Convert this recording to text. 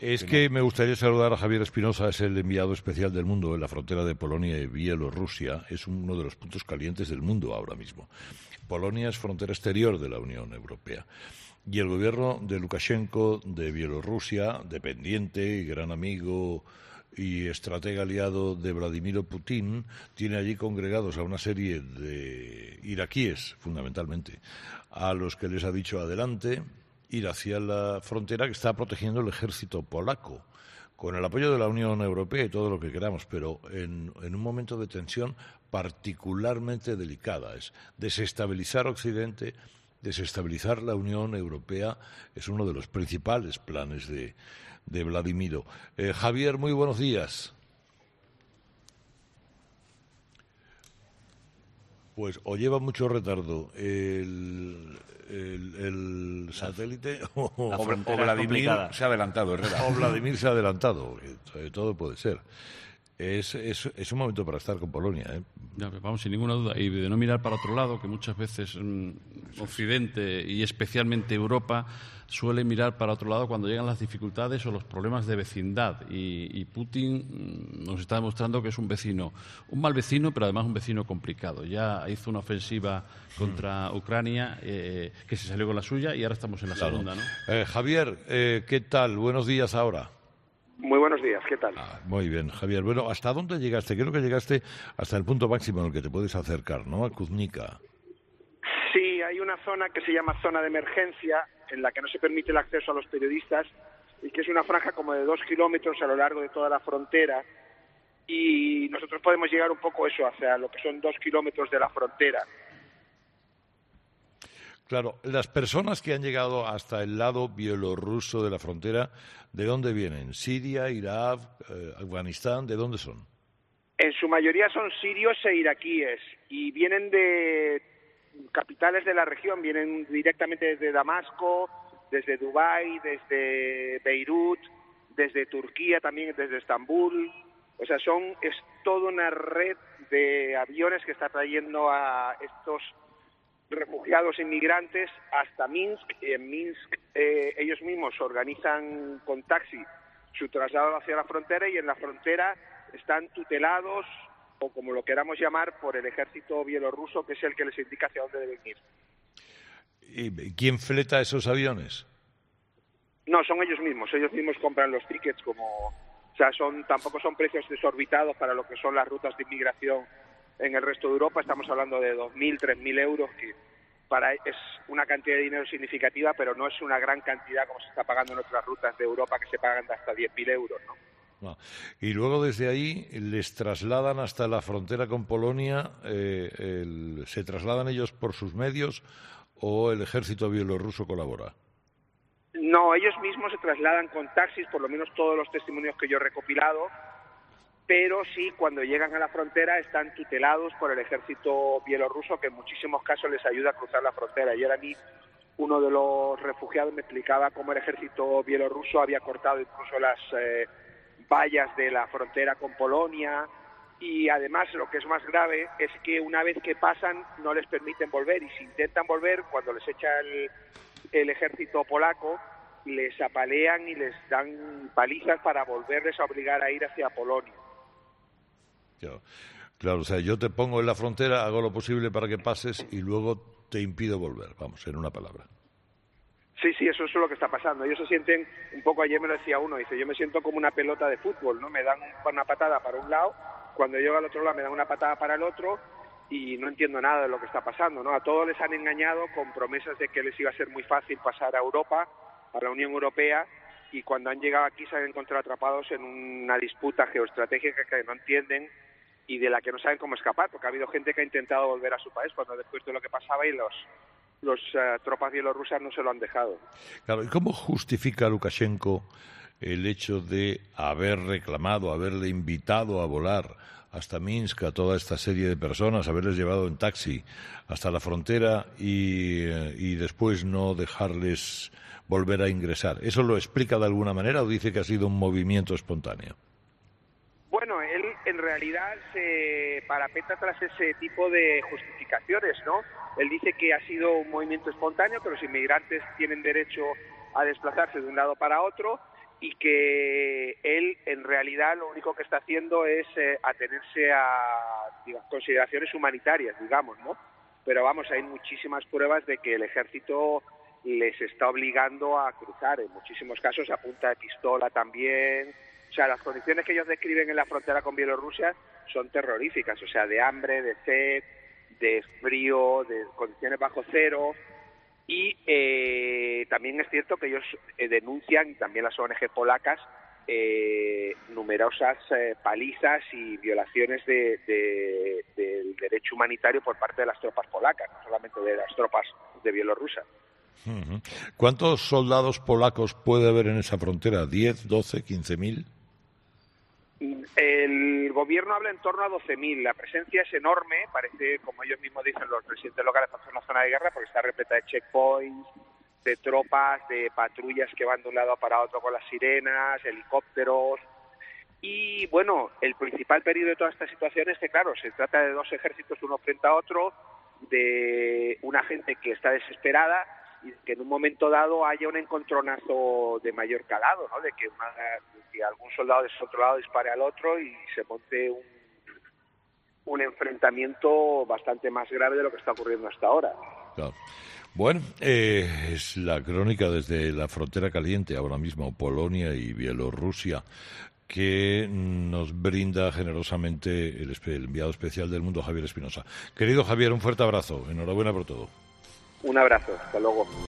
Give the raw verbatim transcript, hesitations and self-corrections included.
Es que me gustaría saludar a Javier Espinosa, es el enviado especial del mundo en la frontera de Polonia y Bielorrusia. Es uno de los puntos calientes del mundo ahora mismo. Polonia es frontera exterior de la Unión Europea. Y el gobierno de Lukashenko de Bielorrusia, dependiente y gran amigo y estratega aliado de Vladimir Putin, tiene allí congregados a una serie de iraquíes, fundamentalmente, a los que les ha dicho adelante, ir hacia la frontera que está protegiendo el ejército polaco, con el apoyo de la Unión Europea y todo lo que queramos, pero en, en un momento de tensión particularmente delicada. Es desestabilizar Occidente, desestabilizar la Unión Europea, es uno de los principales planes de, de Vladimiro. Eh, Javier, muy buenos días. Pues o lleva mucho retardo el, el, el satélite o, o Vladimir se ha adelantado, Herrera. O Vladimir se ha adelantado, todo puede ser. Es, es, es un momento para estar con Polonia, ¿eh? Ya, vamos, sin ninguna duda. Y de no mirar para otro lado, que muchas veces mmm, Occidente y especialmente Europa suele mirar para otro lado cuando llegan las dificultades o los problemas de vecindad. Y, y Putin nos está demostrando que es un vecino, un mal vecino, pero además un vecino complicado. Ya hizo una ofensiva contra Ucrania eh, que se salió con la suya y ahora estamos en la claro. segunda, ¿no? Eh, Javier, eh, ¿qué tal? Buenos días ahora. Muy buenos días, ¿qué tal? Ah, muy bien, Javier. Bueno, ¿hasta dónde llegaste? Creo que llegaste hasta el punto máximo en el que te puedes acercar, ¿no? A Kuznica. Sí, hay una zona que se llama zona de emergencia, en la que no se permite el acceso a los periodistas, y que es una franja como de dos kilómetros a lo largo de toda la frontera, y nosotros podemos llegar un poco eso, hacia lo que son dos kilómetros de la frontera. Claro, las personas que han llegado hasta el lado bielorruso de la frontera, ¿de dónde vienen? ¿Siria, Irak, eh, Afganistán? ¿De dónde son? En su mayoría son sirios e iraquíes y vienen de capitales de la región, vienen directamente desde Damasco, desde Dubái, desde Beirut, desde Turquía, también desde Estambul. O sea, son es toda una red de aviones que está trayendo a estos refugiados inmigrantes hasta Minsk. En Minsk eh, ellos mismos organizan con taxi su traslado hacia la frontera y en la frontera están tutelados, o como lo queramos llamar, por el ejército bielorruso, que es el que les indica hacia dónde deben ir. ¿Y quién fleta esos aviones? No, son ellos mismos. Ellos mismos compran los tickets, como, o sea, son tampoco son precios desorbitados para lo que son las rutas de inmigración en el resto de Europa. Estamos hablando de dos mil, tres mil euros, que para es una cantidad de dinero significativa, pero no es una gran cantidad como se está pagando en otras rutas de Europa, que se pagan de hasta diez mil euros, ¿no? No. Y luego desde ahí les trasladan hasta la frontera con Polonia. Eh, el, ¿Se trasladan ellos por sus medios o el ejército bielorruso colabora? No, ellos mismos se trasladan con taxis, por lo menos todos los testimonios que yo he recopilado, pero sí, cuando llegan a la frontera están tutelados por el ejército bielorruso, que en muchísimos casos les ayuda a cruzar la frontera. Ayer a mí uno de los refugiados me explicaba cómo el ejército bielorruso había cortado incluso las eh, vallas de la frontera con Polonia, y además lo que es más grave es que una vez que pasan no les permiten volver, y si intentan volver, cuando les echa el, el ejército polaco, les apalean y les dan palizas para volverles a obligar a ir hacia Polonia. Claro. Claro, o sea, yo te pongo en la frontera, hago lo posible para que pases y luego te impido volver, vamos, en una palabra. Sí, sí, eso es lo que está pasando. Ellos se sienten un poco, ayer me lo decía uno, dice, yo me siento como una pelota de fútbol, ¿no? Me dan una patada para un lado, cuando llego al otro lado me dan una patada para el otro y no entiendo nada de lo que está pasando, ¿no? A todos les han engañado con promesas de que les iba a ser muy fácil pasar a Europa, a la Unión Europea, y cuando han llegado aquí se han encontrado atrapados en una disputa geoestratégica que no entienden y de la que no saben cómo escapar, porque ha habido gente que ha intentado volver a su país cuando después de lo que pasaba y los los uh, tropas bielorrusas no se lo han dejado. Claro, ¿y cómo justifica Lukashenko el hecho de haber reclamado, haberle invitado a volar hasta Minsk a toda esta serie de personas, haberles llevado en taxi hasta la frontera y, y después no dejarles volver a ingresar? ¿Eso lo explica de alguna manera o dice que ha sido un movimiento espontáneo? Bueno, él en realidad se parapeta tras ese tipo de justificaciones, ¿no? Él dice que ha sido un movimiento espontáneo, que los inmigrantes tienen derecho a desplazarse de un lado para otro y que él en realidad lo único que está haciendo es eh, atenerse a digamos, consideraciones humanitarias, digamos, ¿no? Pero vamos, hay muchísimas pruebas de que el ejército les está obligando a cruzar, en muchísimos casos a punta de pistola también. O sea, las condiciones que ellos describen en la frontera con Bielorrusia son terroríficas, o sea, de hambre, de sed, de frío, de condiciones bajo cero. Y eh, también es cierto que ellos eh, denuncian, y también las O N G polacas, eh, numerosas eh, palizas y violaciones de, de, del derecho humanitario por parte de las tropas polacas, no solamente de las tropas de Bielorrusia. Uh-huh. ¿Cuántos soldados polacos puede haber en esa frontera? ¿diez, doce, quince mil? El gobierno habla en torno a doce mil. La presencia es enorme, parece, como ellos mismos dicen, los presidentes locales, están en una zona de guerra porque está repleta de checkpoints, de tropas, de patrullas que van de un lado para otro con las sirenas, helicópteros. Y bueno, el principal peligro de toda esta situación es que, claro, se trata de dos ejércitos uno frente a otro, de una gente que está desesperada y que en un momento dado haya un encontronazo de mayor calado, ¿no? De que, una, de que algún soldado de ese otro lado dispare al otro y se monte un, un enfrentamiento bastante más grave de lo que está ocurriendo hasta ahora. Claro. Bueno, eh, es la crónica desde la frontera caliente, ahora mismo Polonia y Bielorrusia, que nos brinda generosamente el, el enviado especial del Mundo, Javier Espinosa. Querido Javier, un fuerte abrazo. Enhorabuena por todo. Un abrazo. Hasta luego.